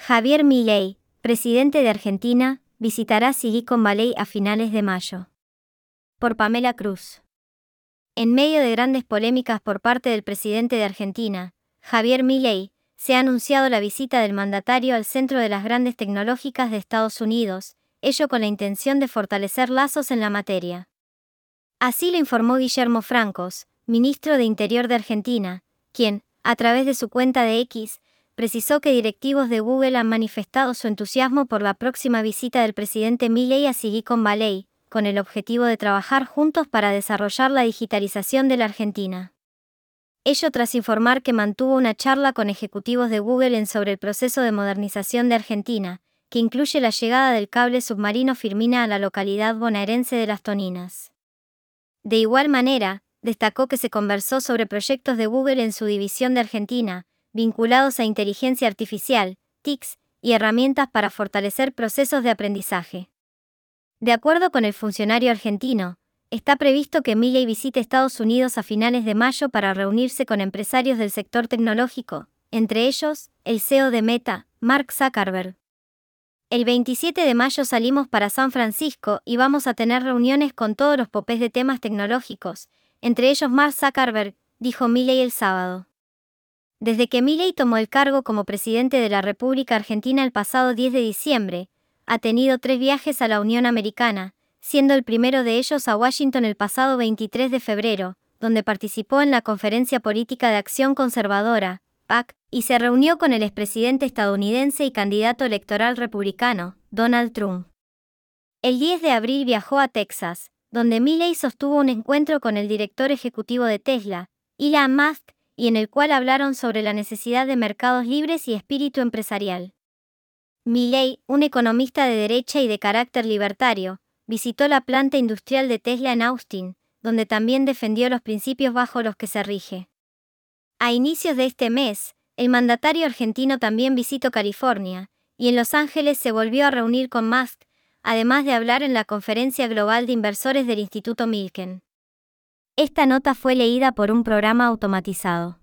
Javier Milei, presidente de Argentina, visitará Silicon Valley a finales de mayo. Por Pamela Cruz. En medio de grandes polémicas por parte del presidente de Argentina, Javier Milei, se ha anunciado la visita del mandatario al centro de las grandes tecnológicas de Estados Unidos, ello con la intención de fortalecer lazos en la materia. Así lo informó Guillermo Francos, ministro de Interior de Argentina, quien, a través de su cuenta de X, precisó que directivos de Google han manifestado su entusiasmo por la próxima visita del presidente Milei a Silicon Valley, con el objetivo de trabajar juntos para desarrollar la digitalización de la Argentina. Ello tras informar que mantuvo una charla con ejecutivos de Google sobre el proceso de modernización de Argentina, que incluye la llegada del cable submarino Firmina a la localidad bonaerense de Las Toninas. De igual manera, destacó que se conversó sobre proyectos de Google en su división de Argentina, vinculados a inteligencia artificial, TICs, y herramientas para fortalecer procesos de aprendizaje. De acuerdo con el funcionario argentino, está previsto que Milei visite Estados Unidos a finales de mayo para reunirse con empresarios del sector tecnológico, entre ellos, el CEO de Meta, Mark Zuckerberg. El 27 de mayo salimos para San Francisco y vamos a tener reuniones con todos los popés de temas tecnológicos, entre ellos Mark Zuckerberg, dijo Milei el sábado. Desde que Milei tomó el cargo como presidente de la República Argentina el pasado 10 de diciembre, ha tenido 3 viajes a la Unión Americana, siendo el primero de ellos a Washington el pasado 23 de febrero, donde participó en la Conferencia Política de Acción Conservadora, PAC, y se reunió con el expresidente estadounidense y candidato electoral republicano, Donald Trump. El 10 de abril viajó a Texas, donde Milei sostuvo un encuentro con el director ejecutivo de Tesla, Elon Musk, y en el cual hablaron sobre la necesidad de mercados libres y espíritu empresarial. Milei, un economista de derecha y de carácter libertario, visitó la planta industrial de Tesla en Austin, donde también defendió los principios bajo los que se rige. A inicios de este mes, el mandatario argentino también visitó California, y en Los Ángeles se volvió a reunir con Musk, además de hablar en la Conferencia Global de Inversores del Instituto Milken. Esta nota fue leída por un programa automatizado.